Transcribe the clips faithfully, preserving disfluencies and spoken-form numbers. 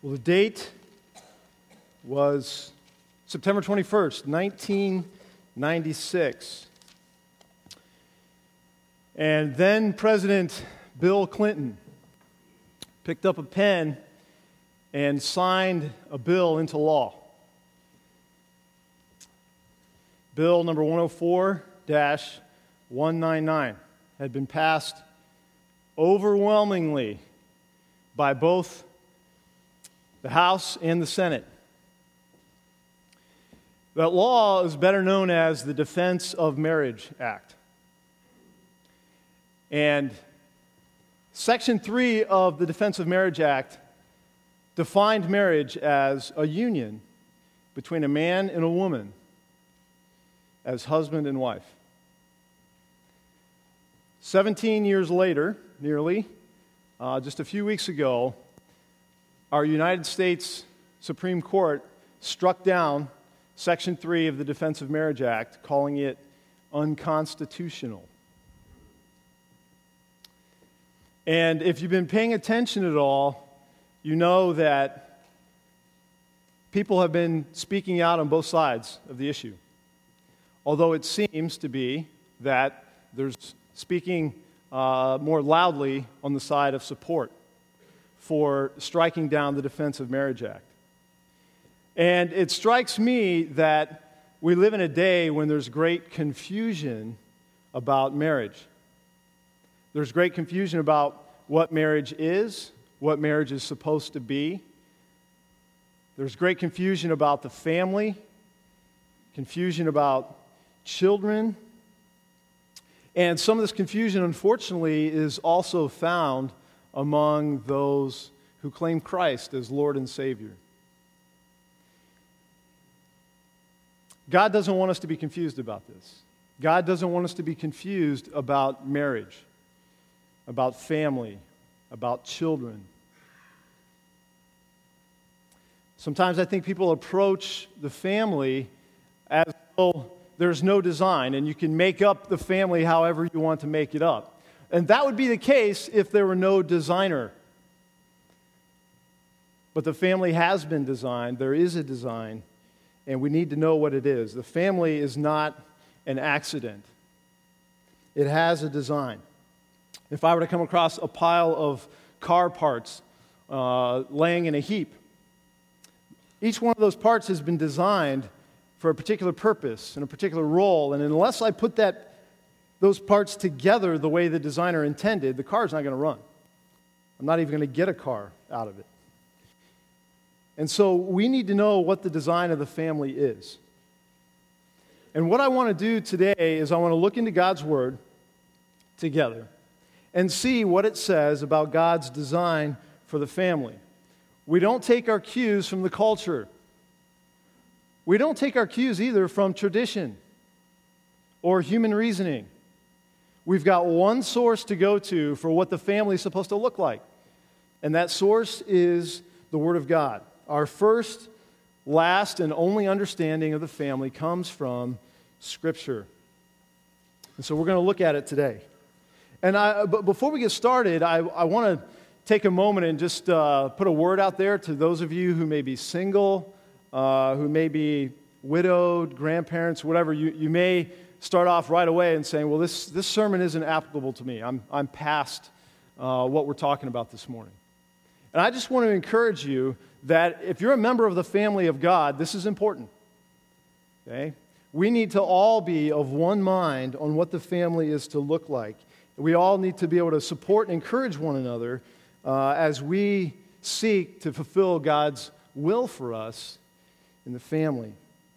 Well, the date was September twenty-first, nineteen ninety-six. And then President Bill Clinton picked up a pen and signed a bill into law. Bill number one oh four dash one ninety-nine had been passed overwhelmingly by both the House and the Senate. That law is better known as the Defense of Marriage Act. And Section three of the Defense of Marriage Act defined marriage as a union between a man and a woman as husband and wife. Seventeen years later, nearly, uh, just a few weeks ago, our United States Supreme Court struck down Section three of the Defense of Marriage Act, calling it unconstitutional. And if you've been paying attention at all, you know that people have been speaking out on both sides of the issue. Although it seems to be that there's speaking uh, more loudly on the side of support for striking down the Defense of Marriage Act. And it strikes me that we live in a day when there's great confusion about marriage. There's great confusion about what marriage is, what marriage is supposed to be. There's great confusion about the family, confusion about children. And some of this confusion, unfortunately, is also found among those who claim Christ as Lord and Savior. God doesn't want us to be confused about this. God doesn't want us to be confused about marriage, about family, about children. Sometimes I think people approach the family as though there's no design and you can make up the family however you want to make it up. And that would be the case if there were no designer. But the family has been designed. There is a design, and we need to know what it is. The family is not an accident. It has a design. If I were to come across a pile of car parts uh, laying in a heap, each one of those parts has been designed for a particular purpose and a particular role, and unless I put that those parts together the way the designer intended, the car's not going to run. I'm not even going to get a car out of it. And so we need to know what the design of the family is. And what I want to do today is I want to look into God's Word together and see what it says about God's design for the family. We don't take our cues from the culture. We don't take our cues either from tradition or human reasoning. We've got one source to go to for what the family is supposed to look like, and that source is the Word of God. Our first, last, and only understanding of the family comes from Scripture. And so we're going to look at it today. And I, but before we get started, I, I want to take a moment and just uh, put a word out there to those of you who may be single, uh, who may be widowed, grandparents, whatever. You, you may start off right away and saying, well, this, this sermon isn't applicable to me. I'm, I'm past uh, what we're talking about this morning. And I just want to encourage you that if you're a member of the family of God, this is important. Okay? We need to all be of one mind on what the family is to look like. We all need to be able to support and encourage one another uh, as we seek to fulfill God's will for us in the family.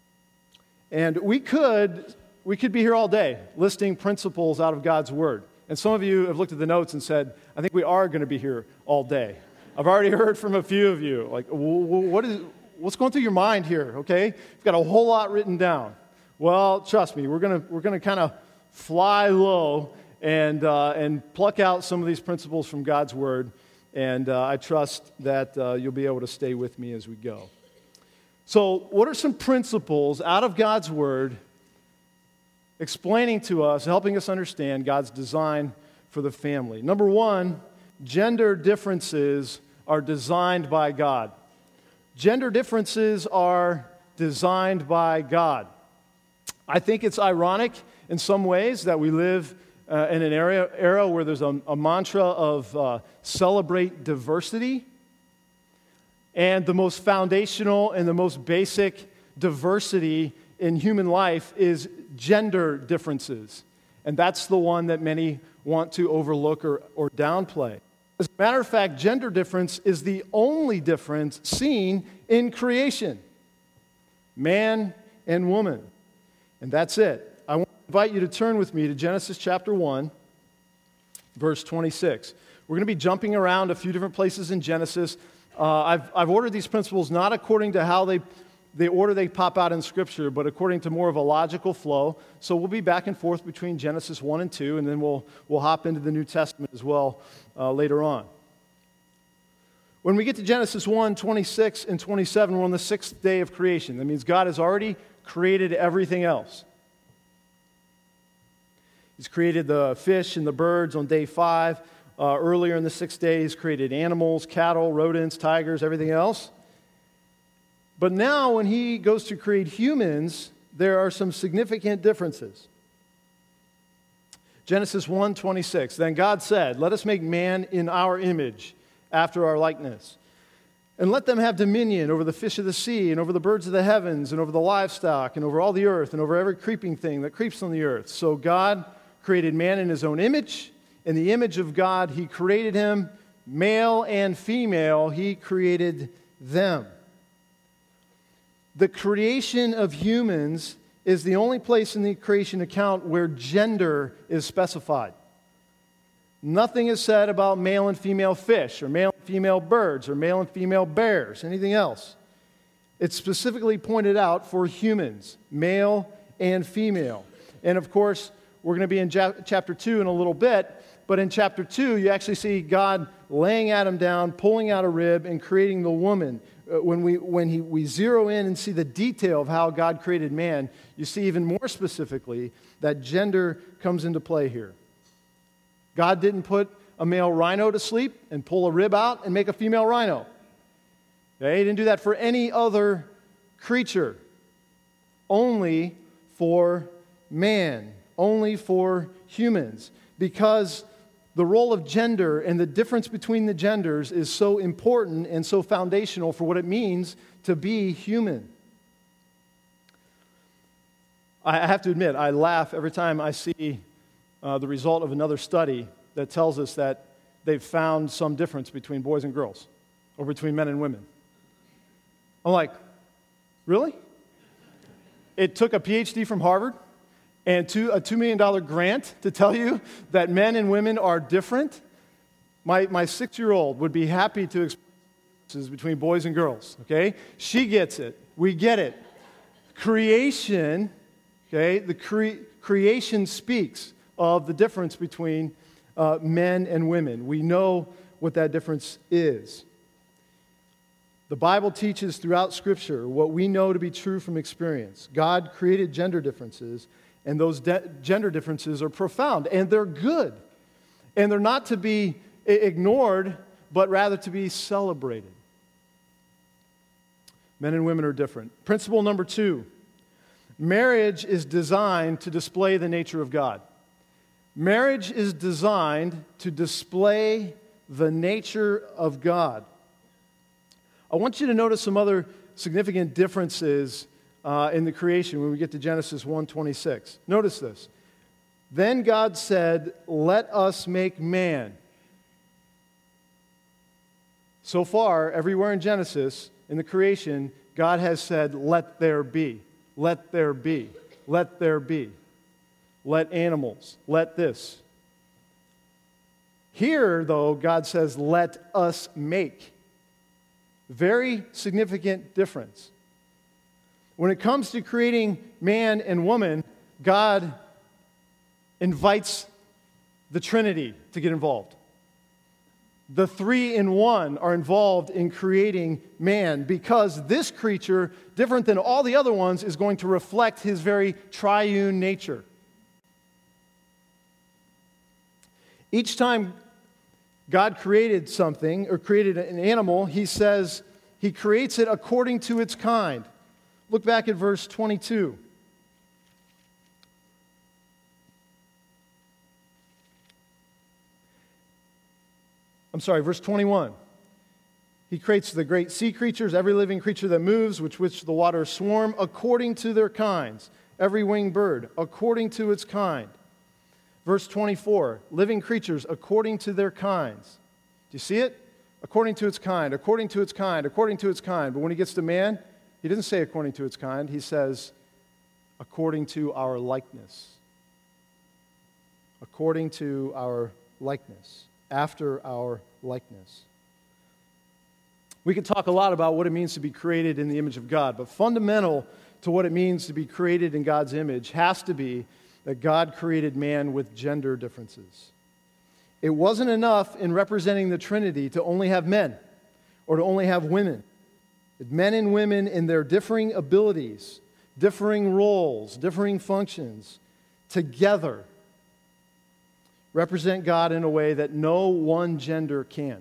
And we could, we could be here all day listing principles out of God's Word. And some of you have looked at the notes and said, I think we are going to be here all day. I've already heard from a few of you, like, what is, what's going through your mind here, okay? You've got a whole lot written down. Well, trust me, we're going to we're going to kind of fly low and uh, and pluck out some of these principles from God's Word, and uh, I trust that uh, you'll be able to stay with me as we go. So, what are some principles out of God's Word explaining to us, helping us understand God's design for the family? Number one, gender differences are designed by God. Gender differences are designed by God. I think it's ironic in some ways that we live uh, in an area, era where there's a, a mantra of uh, celebrate diversity. And the most foundational and the most basic diversity in human life is gender differences. And that's the one that many want to overlook or, or downplay. As a matter of fact, gender difference is the only difference seen in creation. Man and woman. And that's it. I want to invite you to turn with me to Genesis chapter one, verse twenty-six. We're going to be jumping around a few different places in Genesis. Uh, I've, I've ordered these principles not according to how they, the order they pop out in Scripture, but according to more of a logical flow. So we'll be back and forth between Genesis one and two, and then we'll, we'll hop into the New Testament as well uh, later on. When we get to Genesis one, twenty-six and twenty-seven, we're on the sixth day of creation. That means God has already created everything else. He's created the fish and the birds on day five. Uh, earlier in the six days, created animals, cattle, rodents, tigers, everything else. But now when he goes to create humans, there are some significant differences. Genesis one twenty-six, then God said, let us make man in our image, after our likeness, and let them have dominion over the fish of the sea, and over the birds of the heavens, and over the livestock, and over all the earth, and over every creeping thing that creeps on the earth. So God created man in his own image. In the image of God, he created him. Male and female, he created them. The creation of humans is the only place in the creation account where gender is specified. Nothing is said about male and female fish, or male and female birds, or male and female bears, anything else. It's specifically pointed out for humans, male and female. And of course, we're going to be in chapter two in a little bit. But in chapter two, you actually see God laying Adam down, pulling out a rib, and creating the woman. Uh, when we when he, we zero in and see the detail of how God created man, you see even more specifically that gender comes into play here. God didn't put a male rhino to sleep and pull a rib out and make a female rhino. Okay? He didn't do that for any other creature. Only for man. Only for humans. Because the role of gender and the difference between the genders is so important and so foundational for what it means to be human. I have to admit, I laugh every time I see uh, the result of another study that tells us that they've found some difference between boys and girls, or between men and women. I'm like, really? It took a P H D from Harvard and two, a two million dollars grant to tell you that men and women are different? My, my six-year-old would be happy to explain differences between boys and girls, okay? She gets it. We get it. Creation, okay, the cre- creation speaks of the difference between uh, men and women. We know what that difference is. The Bible teaches throughout Scripture what we know to be true from experience. God created gender differences, and those de- gender differences are profound, and they're good. And they're not to be ignored, but rather to be celebrated. Men and women are different. Principle number two, marriage is designed to display the nature of God. Marriage is designed to display the nature of God. I want you to notice some other significant differences Uh, in the creation when we get to Genesis one twenty-six. Notice this. Then God said, let us make man. So far, everywhere in Genesis, in the creation, God has said, let there be. Let there be. Let there be. Let animals. Let this. Here, though, God says, let us make. Very significant difference. When it comes to creating man and woman, God invites the Trinity to get involved. The three in one are involved in creating man because this creature, different than all the other ones, is going to reflect his very triune nature. Each time God created something or created an animal, he says, He creates it according to its kind. Look back at verse twenty-two. I'm sorry, verse twenty-one. He creates the great sea creatures, every living creature that moves, which which the waters swarm, according to their kinds. Every winged bird, according to its kind. Verse twenty-four, living creatures according to their kinds. Do you see it? According to its kind, according to its kind, according to its kind. But when he gets to man, he doesn't say according to its kind. He says according to our likeness. According to our likeness. After our likeness. We could talk a lot about what it means to be created in the image of God, but fundamental to what it means to be created in God's image has to be that God created man with gender differences. It wasn't enough in representing the Trinity to only have men or to only have women. Men and women in their differing abilities, differing roles, differing functions, together represent God in a way that no one gender can.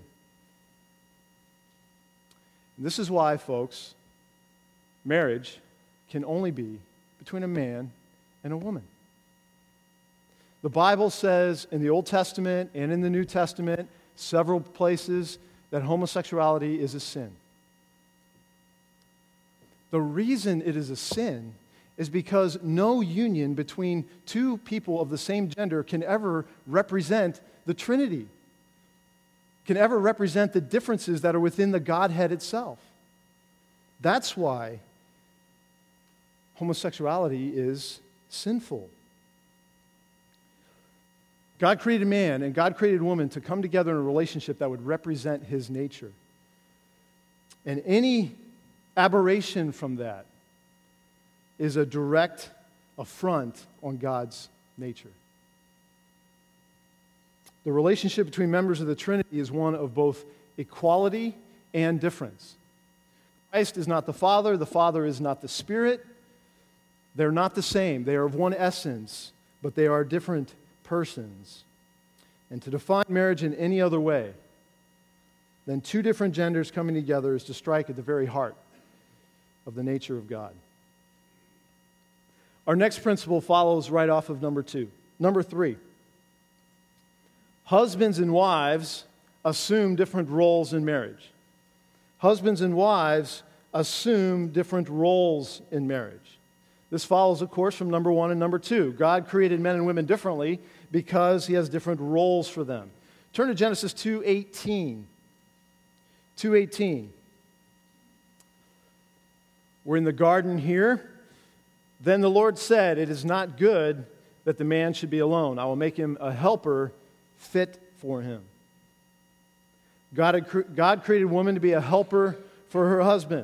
And this is why, folks, marriage can only be between a man and a woman. The Bible says in the Old Testament and in the New Testament, several places, that homosexuality is a sin. The reason it is a sin is because no union between two people of the same gender can ever represent the Trinity, can ever represent the differences that are within the Godhead itself. That's why homosexuality is sinful. God created man and God created woman to come together in a relationship that would represent his nature. And any aberration from that is a direct affront on God's nature. The relationship between members of the Trinity is one of both equality and difference. Christ is not the Father, the Father is not the Spirit. They're not the same. They are of one essence, but they are different persons. And to define marriage in any other way than two different genders coming together is to strike at the very heart of the nature of God. Our next principle follows right off of number two. Number three, husbands and wives assume different roles in marriage. Husbands and wives assume different roles in marriage. This follows, of course, from number one and number two. God created men and women differently because he has different roles for them. Turn to Genesis two eighteen. two eighteen. We're in the garden here. Then the Lord said, "It is not good that the man should be alone. I will make him a helper fit for him." God, had cre- God created woman to be a helper for her husband.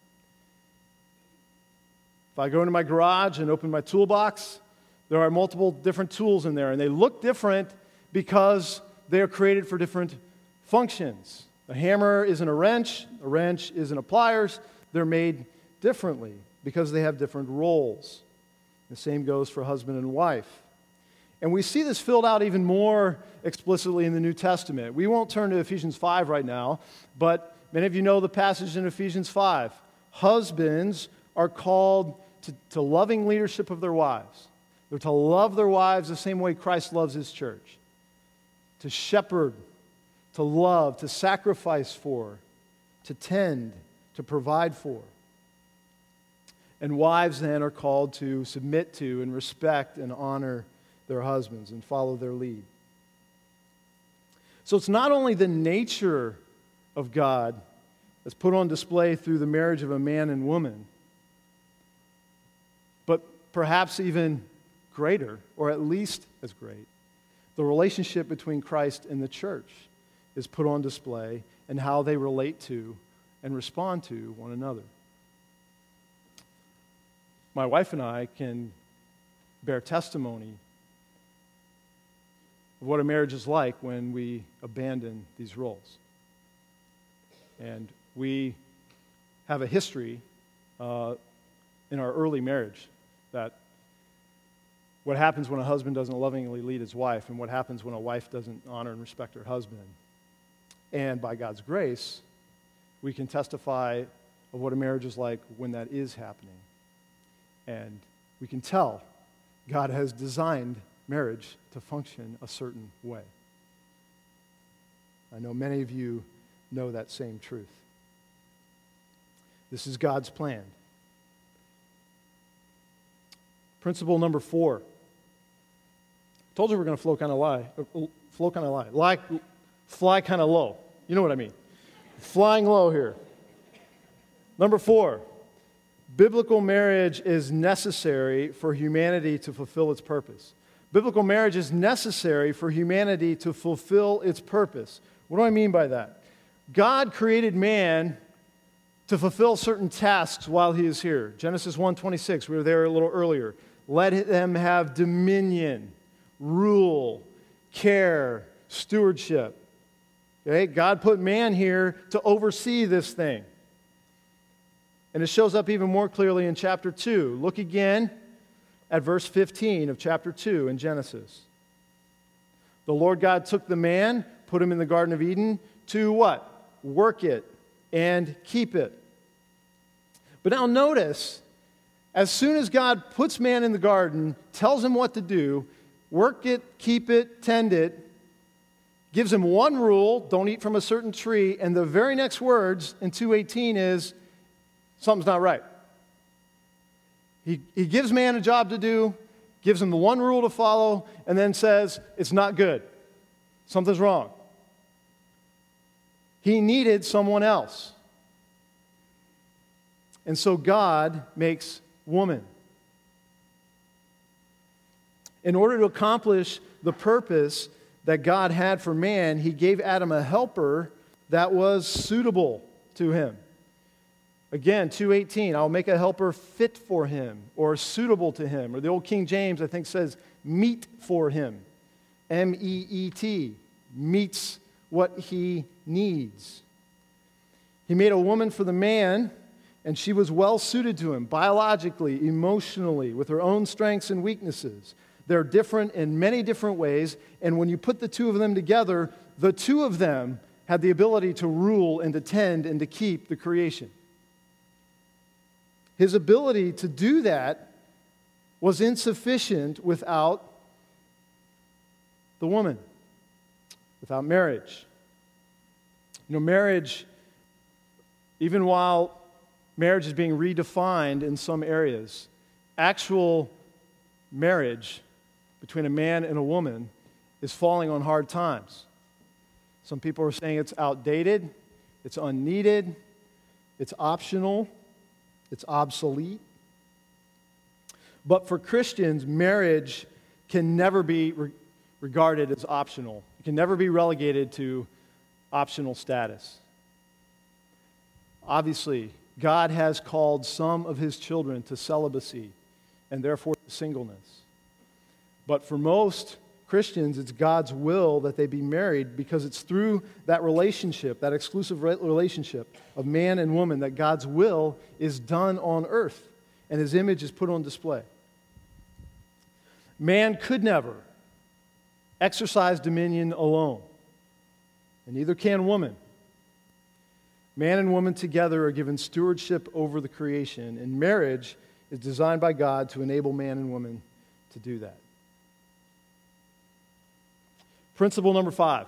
If I go into my garage and open my toolbox, there are multiple different tools in there, and they look different because they are created for different functions. A hammer isn't a wrench, a wrench isn't a pliers. They're made differently because they have different roles. The same goes for husband and wife. And we see this filled out even more explicitly in the New Testament. We won't turn to Ephesians five right now, but many of you know the passage in Ephesians five. Husbands are called to, to loving leadership of their wives. They're to love their wives the same way Christ loves his church. To shepherd, to love, to sacrifice for, to tend, to provide for. And wives then are called to submit to and respect and honor their husbands and follow their lead. So it's not only the nature of God that's put on display through the marriage of a man and woman, but perhaps even greater, or at least as great, the relationship between Christ and the church is put on display and how they relate to and respond to one another. My wife and I can bear testimony of what a marriage is like when we abandon these roles. And we have a history uh, in our early marriage that what happens when a husband doesn't lovingly lead his wife and what happens when a wife doesn't honor and respect her husband. And by God's grace, we can testify of what a marriage is like when that is happening. And we can tell God has designed marriage to function a certain way. I know many of you know that same truth. This is God's plan. Principle number four. I told you we're going to flow kind of lie, flow kind of lie, lie, fly kind of low. You know what I mean? Flying low here. Number four, biblical marriage is necessary for humanity to fulfill its purpose. Biblical marriage is necessary for humanity to fulfill its purpose. What do I mean by that? God created man to fulfill certain tasks while he is here. Genesis one twenty-six, we were there a little earlier. Let them have dominion, rule, care, stewardship. Okay? God put man here to oversee this thing. And it shows up even more clearly in chapter two. Look again at verse fifteen of chapter two in Genesis. The Lord God took the man, put him in the Garden of Eden to what? Work it and keep it. But now notice, as soon as God puts man in the garden, tells him what to do, work it, keep it, tend it, gives him one rule, don't eat from a certain tree, and the very next words in two eighteen is, something's not right. He, he gives man a job to do, gives him the one rule to follow, and then says, it's not good. Something's wrong. He needed someone else. And so God makes woman. In order to accomplish the purpose that God had for man, he gave Adam a helper that was suitable to him. Again, two eighteen, I'll make a helper fit for him or suitable to him. Or the old King James, I think, says meet for him. M E E T, meets what he needs. He made a woman for the man, and she was well suited to him biologically, emotionally, with her own strengths and weaknesses. They're different in many different ways, and when you put the two of them together, the two of them had the ability to rule and to tend and to keep the creation. His ability to do that was insufficient without the woman, without marriage. You know, marriage, even while marriage is being redefined in some areas, actual marriage between a man and a woman is falling on hard times. Some people are saying it's outdated, it's unneeded, it's optional, it's obsolete. But for Christians, marriage can never be re- regarded as optional. It can never be relegated to optional status. Obviously, God has called some of his children to celibacy and therefore to singleness. But for most Christians, it's God's will that they be married because it's through that relationship, that exclusive relationship of man and woman, that God's will is done on earth and his image is put on display. Man could never exercise dominion alone, and neither can woman. Man and woman together are given stewardship over the creation, and marriage is designed by God to enable man and woman to do that. Principle number five.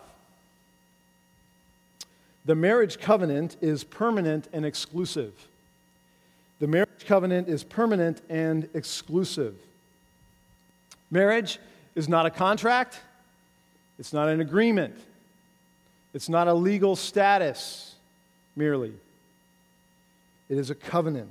The marriage covenant is permanent and exclusive. The marriage covenant is permanent and exclusive. Marriage is not a contract. It's not an agreement. It's not a legal status merely. It is a covenant.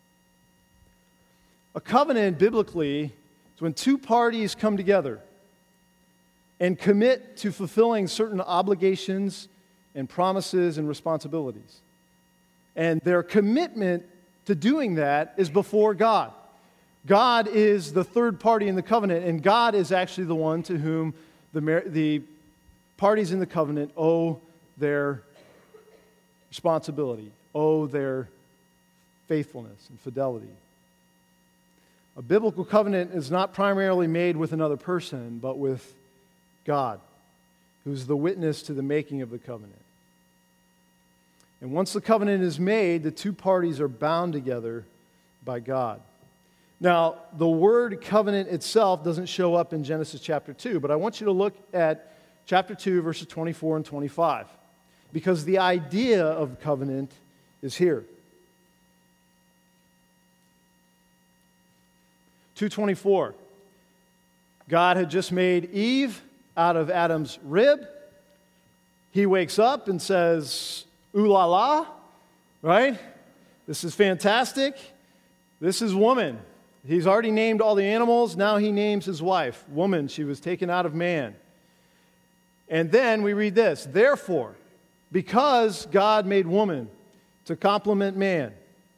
A covenant, biblically, is when two parties come together and commit to fulfilling certain obligations and promises and responsibilities. And their commitment to doing that is before God. God is the third party in the covenant, and God is actually the one to whom the, mar- the parties in the covenant owe their responsibility, owe their faithfulness and fidelity. A biblical covenant is not primarily made with another person, but with God, who's the witness to the making of the covenant. And once the covenant is made, the two parties are bound together by God. Now, the word covenant itself doesn't show up in Genesis chapter two, but I want you to look at chapter two, verses twenty-four and twenty-five, because the idea of covenant is here. two twenty-four. God had just made Eve out of Adam's rib. He wakes up and says, ooh la la, right? This is fantastic. This is woman. He's already named all the animals. Now he names his wife, woman. She was taken out of man. And then we read this, therefore, because God made woman to complement man,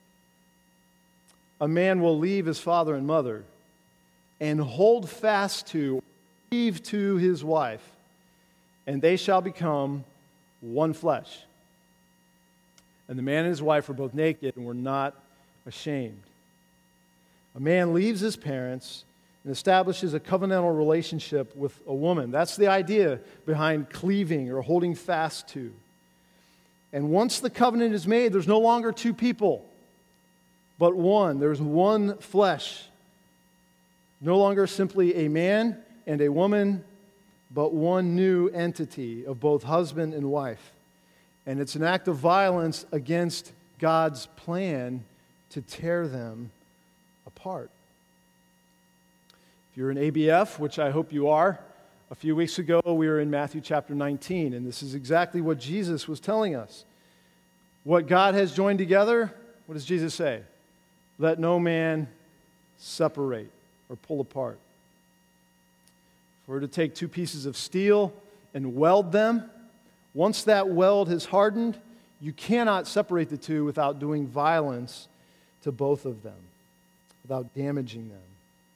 a man will leave his father and mother and hold fast to, cleave to his wife, and they shall become one flesh. And the man and his wife were both naked and were not ashamed. A man leaves his parents and establishes a covenantal relationship with a woman. That's the idea behind cleaving or holding fast to. And once the covenant is made, there's no longer two people, but one. There's one flesh. No longer simply a man and a woman, but one new entity of both husband and wife. And it's an act of violence against God's plan to tear them apart. If you're an A B F, which I hope you are, a few weeks ago we were in Matthew chapter nineteen, and this is exactly what Jesus was telling us. What God has joined together, what does Jesus say? Let no man separate or pull apart. If we're to take two pieces of steel and weld them, once that weld has hardened, you cannot separate the two without doing violence to both of them, without damaging them.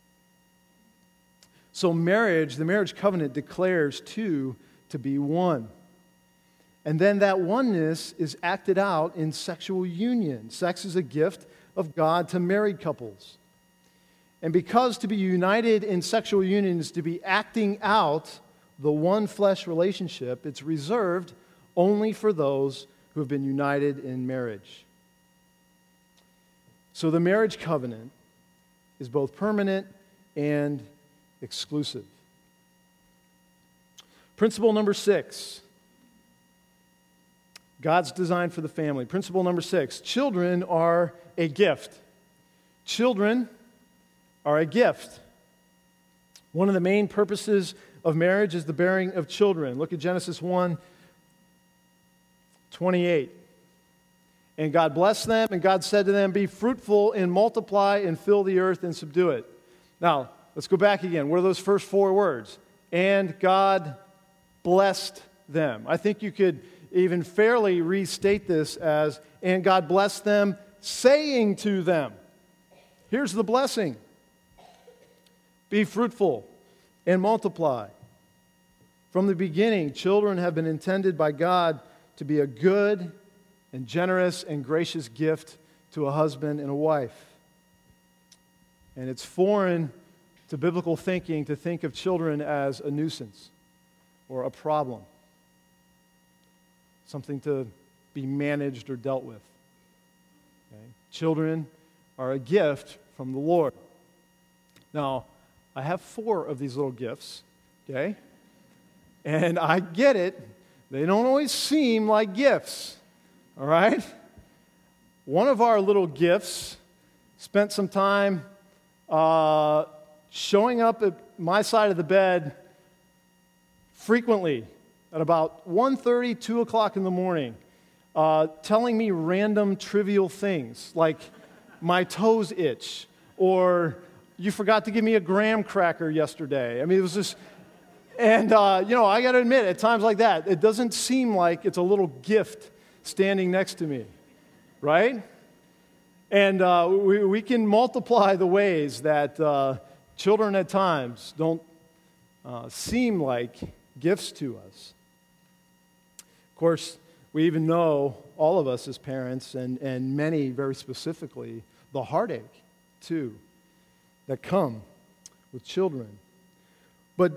So marriage, the marriage covenant declares two to be one. And then that oneness is acted out in sexual union. Sex is a gift of God to married couples. And because to be united in sexual union is to be acting out the one flesh relationship, it's reserved only for those who have been united in marriage. So the marriage covenant is both permanent and exclusive. Principle number six. God's design for the family. Principle number six. Children are a gift. Children are a gift. One of the main purposes of marriage is the bearing of children. Look at Genesis one twenty-eight. And God blessed them, and God said to them, be fruitful and multiply and fill the earth and subdue it. Now, let's go back again. What are those first four words? And God blessed them. I think you could even fairly restate this as, and God blessed them, saying to them. Here's the blessing. Be fruitful and multiply. From the beginning, children have been intended by God to be a good and generous and gracious gift to a husband and a wife. And it's foreign to biblical thinking to think of children as a nuisance or a problem, something to be managed or dealt with. Okay? Children are a gift from the Lord. Now, I have four of these little gifts, okay? And I get it. They don't always seem like gifts, all right? One of our little gifts spent some time uh, showing up at my side of the bed frequently at about one thirty, two o'clock in the morning, uh, telling me random trivial things like my toes itch or you forgot to give me a graham cracker yesterday. I mean, it was just, and, uh, you know, I got to admit, at times like that, it doesn't seem like it's a little gift standing next to me, right? And uh, we, we can multiply the ways that uh, children at times don't uh, seem like gifts to us. Of course, we even know, all of us as parents, and, and many very specifically, the heartache, too, that come with children. But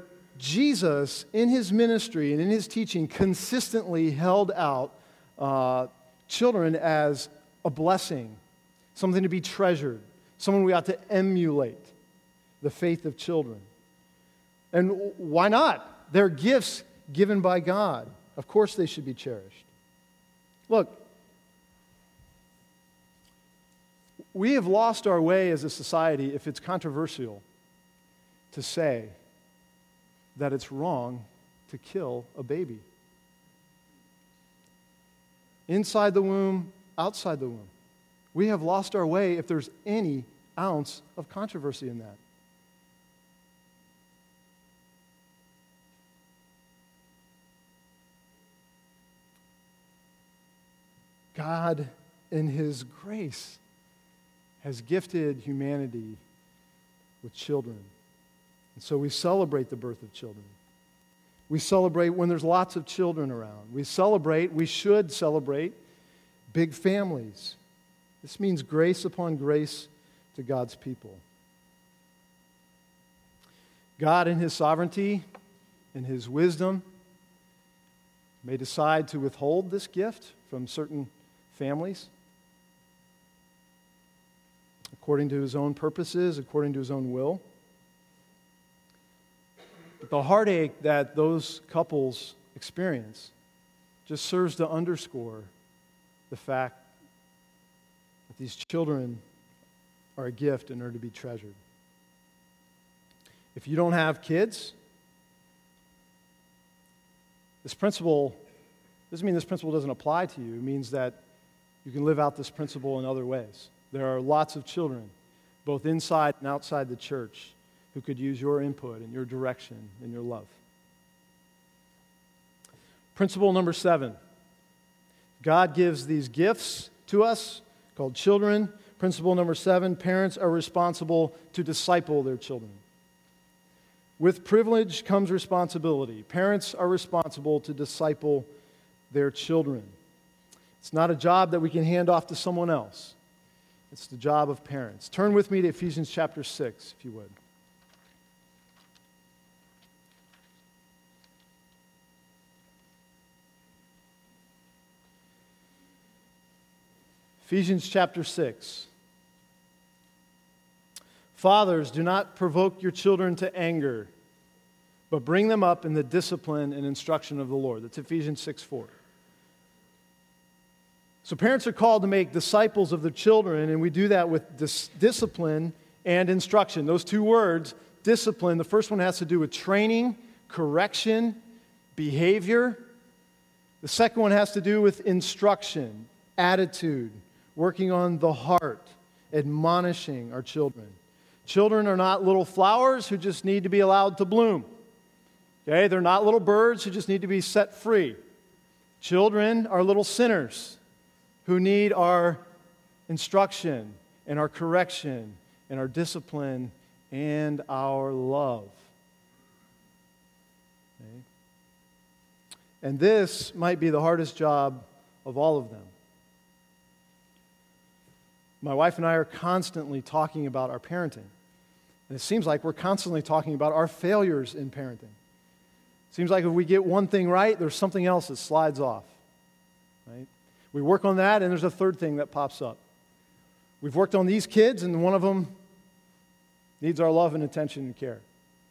Jesus, in his ministry and in his teaching, consistently held out uh, children as a blessing, something to be treasured, someone we ought to emulate, the faith of children. And why not? They're gifts given by God. Of course they should be cherished. Look, we have lost our way as a society if it's controversial to say that it's wrong to kill a baby. Inside the womb, outside the womb. We have lost our way if there's any ounce of controversy in that. God, in His grace, has gifted humanity with children. And so we celebrate the birth of children. We celebrate when there's lots of children around. We celebrate, we should celebrate, big families. This means grace upon grace to God's people. God, in His sovereignty, in His wisdom, may decide to withhold this gift from certain families according to His own purposes, according to His own will. But the heartache that those couples experience just serves to underscore the fact that these children are a gift and are to be treasured. If you don't have kids, this principle doesn't mean this principle doesn't apply to you. It means that you can live out this principle in other ways. There are lots of children, both inside and outside the church, who could use your input and your direction and your love. Principle number seven. God gives these gifts to us called children. Principle number seven, parents are responsible to disciple their children. With privilege comes responsibility. Parents are responsible to disciple their children. It's not a job that we can hand off to someone else. It's the job of parents. Turn with me to Ephesians chapter six, if you would. Ephesians chapter six. Fathers, do not provoke your children to anger, but bring them up in the discipline and instruction of the Lord. That's Ephesians six four. So parents are called to make disciples of their children, and we do that with dis- discipline and instruction. Those two words, discipline, the first one has to do with training, correction, behavior. The second one has to do with instruction, attitude, working on the heart, admonishing our children. Children are not little flowers who just need to be allowed to bloom. Okay, they're not little birds who just need to be set free. Children are little sinners who need our instruction and our correction and our discipline and our love. Okay? And this might be the hardest job of all of them. My wife and I are constantly talking about our parenting. And it seems like we're constantly talking about our failures in parenting. It seems like if we get one thing right, there's something else that slides off. Right? We work on that, and there's a third thing that pops up. We've worked on these kids, and one of them needs our love and attention and care.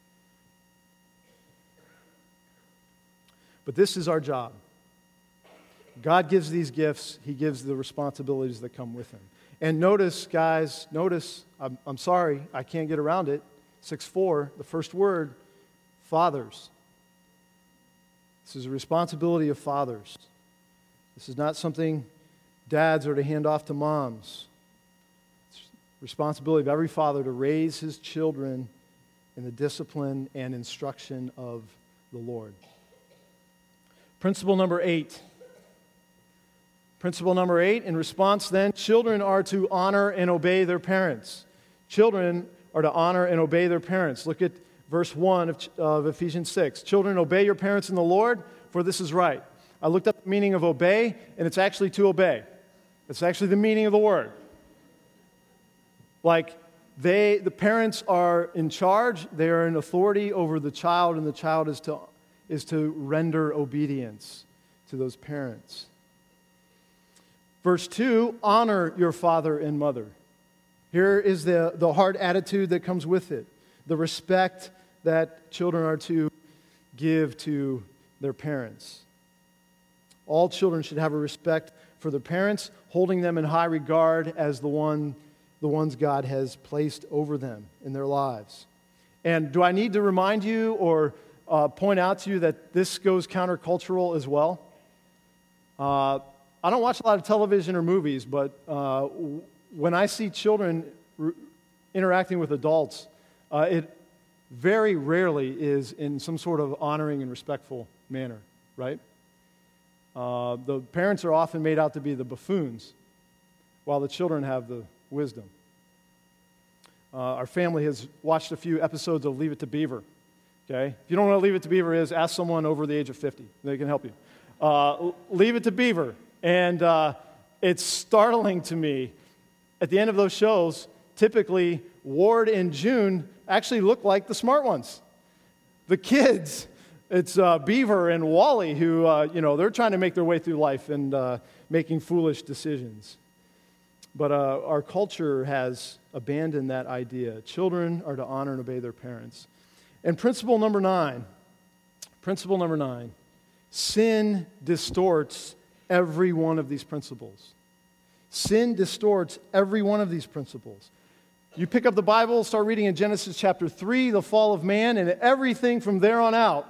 But this is our job. God gives these gifts. He gives the responsibilities that come with them. And notice, guys, notice, I'm, I'm sorry, I can't get around it. six four, the first word, fathers. This is a responsibility of fathers. This is not something dads are to hand off to moms. It's the responsibility of every father to raise his children in the discipline and instruction of the Lord. Principle number eight. Principle number eight, in response then, children are to honor and obey their parents. Children are to honor and obey their parents. Look at verse one of, of Ephesians six. Children, obey your parents in the Lord, for this is right. I looked up the meaning of obey, and it's actually to obey. It's actually the meaning of the word. Like, they, the parents are in charge, they are in authority over the child, and the child is to, is to render obedience to those parents. Verse two, honor your father and mother. Here is the, the heart attitude that comes with it, the respect that children are to give to their parents. All children should have a respect for their parents, holding them in high regard as the one, the ones God has placed over them in their lives. And do I need to remind you or uh, point out to you that this goes countercultural as well? Uh, I don't watch a lot of television or movies, but uh, when I see children re- interacting with adults, uh, it very rarely is in some sort of honoring and respectful manner, right? Uh, the parents are often made out to be the buffoons, while the children have the wisdom. Uh, our family has watched a few episodes of Leave It to Beaver. Okay, if you don't know what Leave It to Beaver is, ask someone over the age of fifty; they can help you. Uh, Leave It to Beaver, and uh, it's startling to me. At the end of those shows, typically Ward and June actually look like the smart ones. The kids. It's uh, Beaver and Wally who, uh, you know, they're trying to make their way through life and uh, making foolish decisions. But uh, our culture has abandoned that idea. Children are to honor and obey their parents. And principle number nine, principle number nine, sin distorts every one of these principles. Sin distorts every one of these principles. You pick up the Bible, start reading in Genesis chapter three, the fall of man, and everything from there on out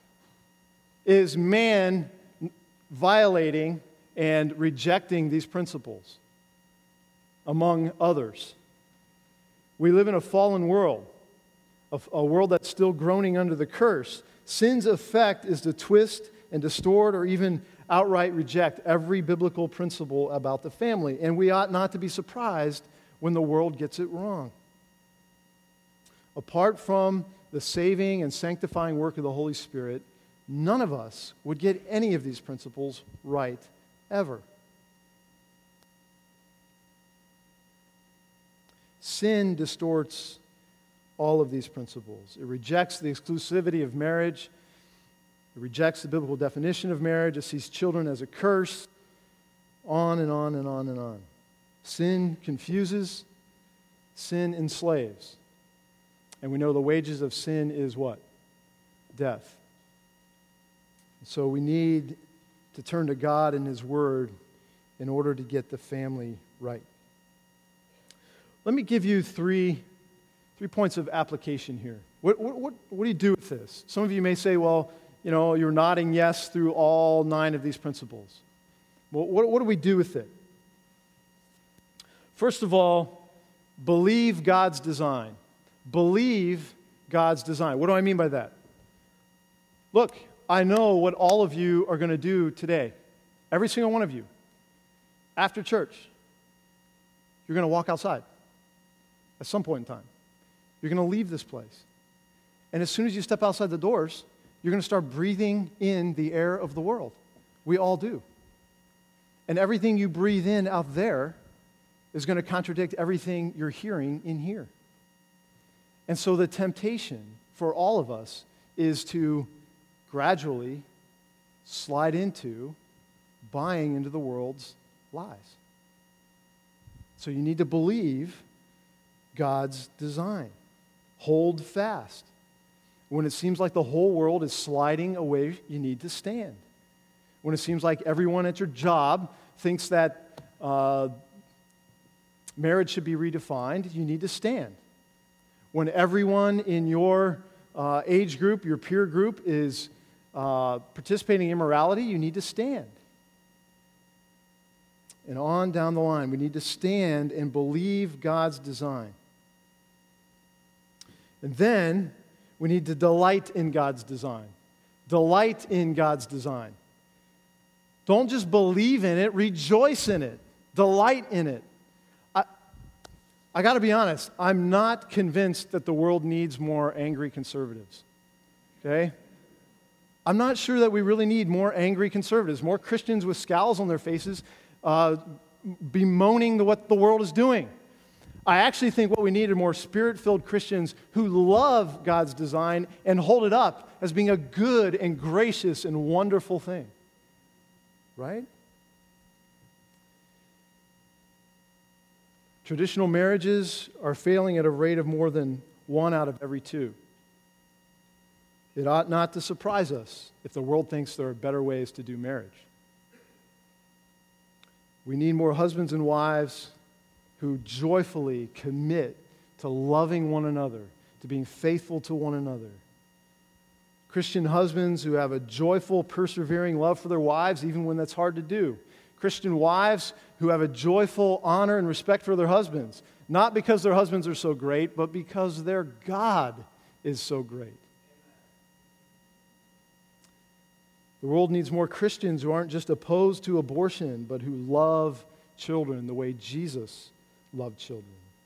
is man violating and rejecting these principles, among others. We live in a fallen world, a, a world that's still groaning under the curse. Sin's effect is to twist and distort or even outright reject every biblical principle about the family, and we ought not to be surprised when the world gets it wrong. Apart from the saving and sanctifying work of the Holy Spirit, none of us would get any of these principles right ever. Sin distorts all of these principles. It rejects the exclusivity of marriage. It rejects the biblical definition of marriage. It sees children as a curse. On and on and on and on. Sin confuses. Sin enslaves. And we know the wages of sin is what? Death. So we need to turn to God and His Word in order to get the family right. Let me give you three, three points of application here. What, what, what, what do you do with this? Some of you may say, well, you know, you're nodding yes through all nine of these principles. Well, what, what do we do with it? First of all, believe God's design. Believe God's design. What do I mean by that? Look, I know what all of you are going to do today. Every single one of you. After church, you're going to walk outside at some point in time. You're going to leave this place. And as soon as you step outside the doors, you're going to start breathing in the air of the world. We all do. And everything you breathe in out there is going to contradict everything you're hearing in here. And so the temptation for all of us is to gradually slide into buying into the world's lies. So you need to believe God's design. Hold fast. When it seems like the whole world is sliding away, you need to stand. When it seems like everyone at your job thinks that uh, marriage should be redefined, you need to stand. When everyone in your uh, age group, your peer group, is uh, participating in immorality, you need to stand. And on down the line, we need to stand and believe God's design. And then we need to delight in God's design. Delight in God's design. Don't just believe in it, rejoice in it. Delight in it. I, I got to be honest, I'm not convinced that the world needs more angry conservatives. Okay? I'm not sure that we really need more angry conservatives, more Christians with scowls on their faces uh, bemoaning the, what the world is doing. I actually think what we need are more spirit-filled Christians who love God's design and hold it up as being a good and gracious and wonderful thing. Right? Traditional marriages are failing at a rate of more than one out of every two. It ought not to surprise us if the world thinks there are better ways to do marriage. We need more husbands and wives who joyfully commit to loving one another, to being faithful to one another. Christian husbands who have a joyful, persevering love for their wives, even when that's hard to do. Christian wives who have a joyful honor and respect for their husbands, not because their husbands are so great, but because their God is so great. The world needs more Christians who aren't just opposed to abortion, but who love children the way Jesus loved children.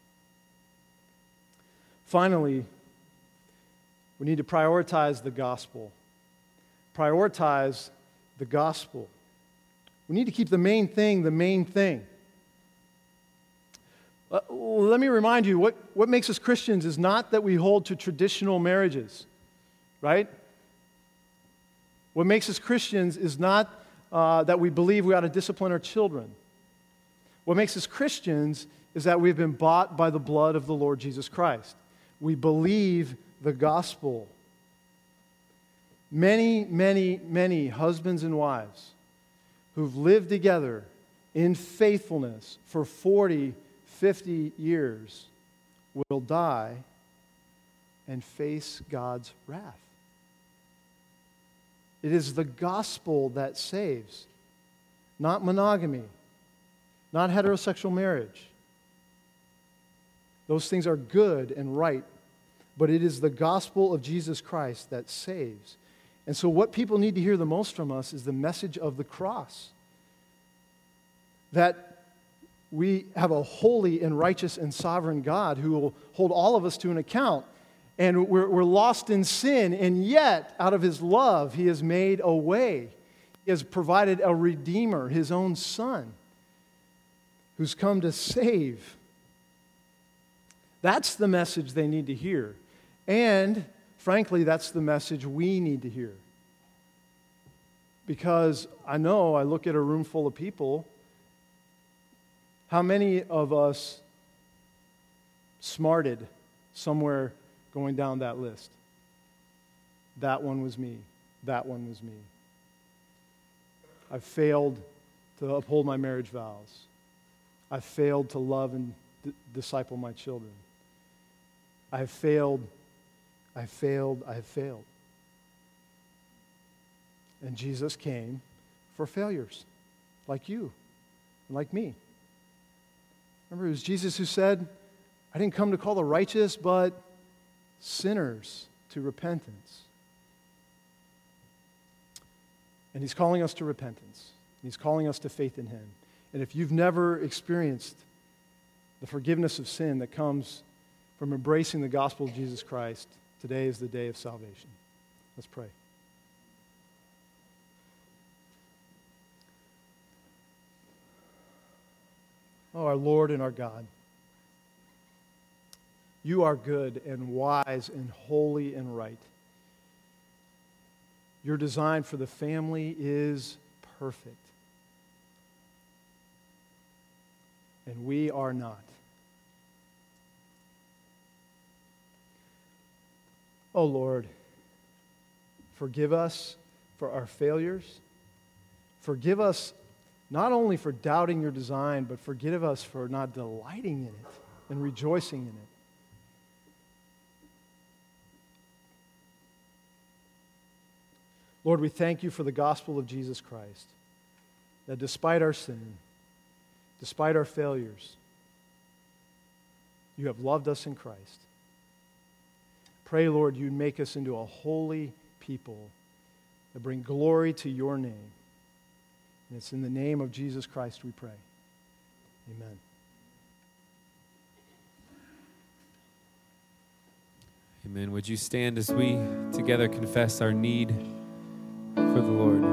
Finally, we need to prioritize the gospel. Prioritize the gospel. We need to keep the main thing the main thing. Uh, let me remind you, what, what makes us Christians is not that we hold to traditional marriages, right? What makes us Christians is not uh, that we believe we ought to discipline our children. What makes us Christians is that we've been bought by the blood of the Lord Jesus Christ. We believe the gospel. Many, many, many husbands and wives who've lived together in faithfulness for forty, fifty years will die and face God's wrath. It is the gospel that saves, not monogamy, not heterosexual marriage. Those things are good and right, but it is the gospel of Jesus Christ that saves. And so what people need to hear the most from us is the message of the cross. That we have a holy and righteous and sovereign God who will hold all of us to an account. And we're, we're lost in sin, and yet, out of His love, He has made a way. He has provided a Redeemer, His own Son, who's come to save. That's the message they need to hear. And, frankly, that's the message we need to hear. Because I know, I look at a room full of people, how many of us smarted somewhere going down that list? That one was me. That one was me. I failed to uphold my marriage vows. I failed to love and d- disciple my children. I have failed, I have failed, I have failed. And Jesus came for failures like you and like me. Remember, it was Jesus who said, I didn't come to call the righteous, but sinners to repentance. And He's calling us to repentance. He's calling us to faith in Him. And if you've never experienced the forgiveness of sin that comes from embracing the gospel of Jesus Christ, today is the day of salvation. Let's pray. Oh, our Lord and our God, You are good and wise and holy and right. Your design for the family is perfect. And we are not. Oh Lord, forgive us for our failures. Forgive us not only for doubting Your design, but forgive us for not delighting in it and rejoicing in it. Lord, we thank You for the gospel of Jesus Christ, that despite our sin, despite our failures, You have loved us in Christ. Pray, Lord, You'd make us into a holy people that bring glory to Your name. And it's in the name of Jesus Christ we pray. Amen. Amen. Would you stand as we together confess our need for the Lord?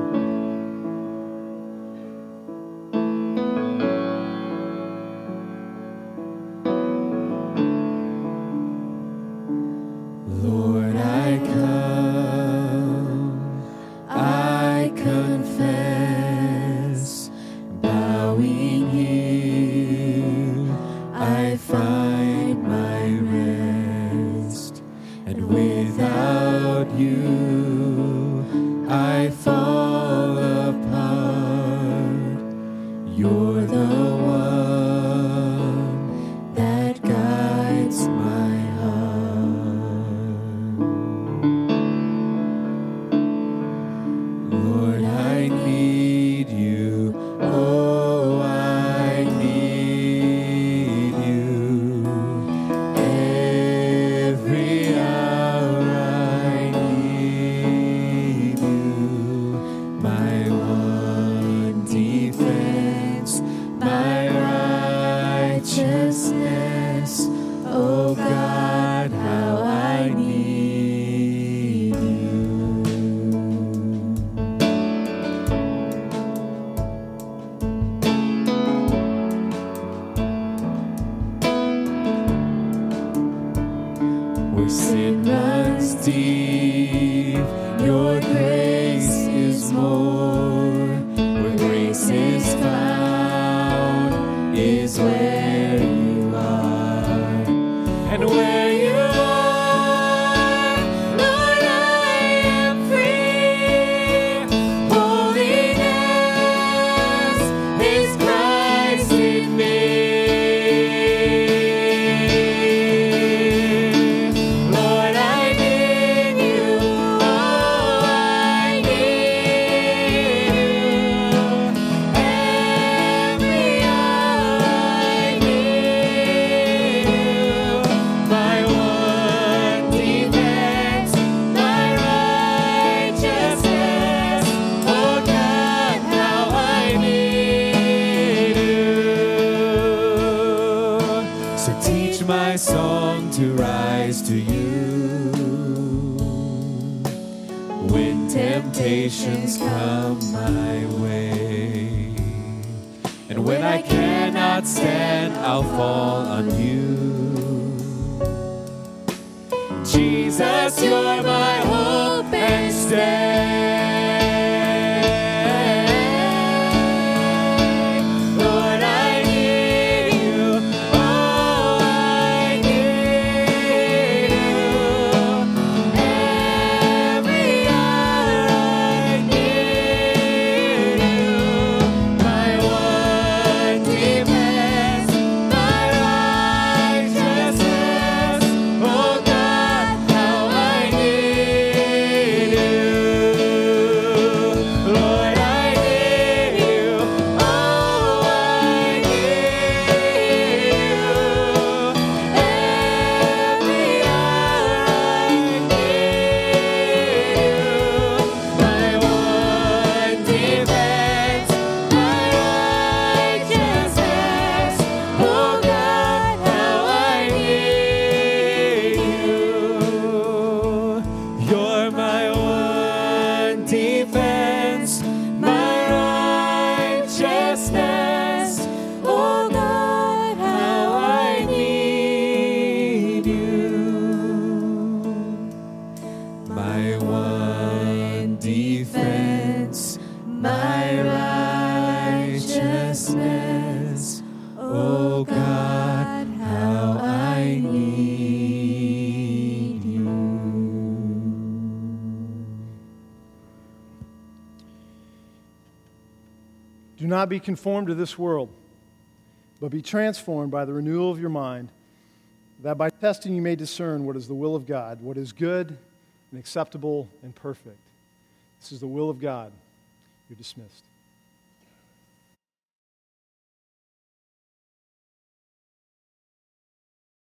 Lord, I come, I confess, bowing here, I you, I fall apart. You're the one that guides my heart. Lord, I need you. Oh, I need you. Every hour I need you. My one defense, my righteousness. Oh God, how I need you. Where sin runs deep, your grace is more. Where grace is found is where you are. And where you are, Lord, I am free. Holiness is Christ in me. Lord, I need you. Oh, I need you. Every hour I need you. My one defense, my righteousness. Oh God, how I need you. So teach my song to rise to you when temptations come my way. And when I cannot stand, I'll fall on you. Jesus, you're my hope and stay. Lord, I need you. Oh, I need you. Every hour I need you. My one defense, my righteousness. Oh God, how I need you. Lord, I need you. Oh, I need you. Every hour I need you. My one defense, my righteousness. Oh God, how I need you. You're my one defense, my righteousness. Oh God, how I need you. My one defense, my righteousness. Oh God, how I need you. Do not be conformed to this world, but be transformed by the renewal of your mind, that by testing you may discern what is the will of God, what is good and acceptable and perfect. This is the will of God. You're dismissed.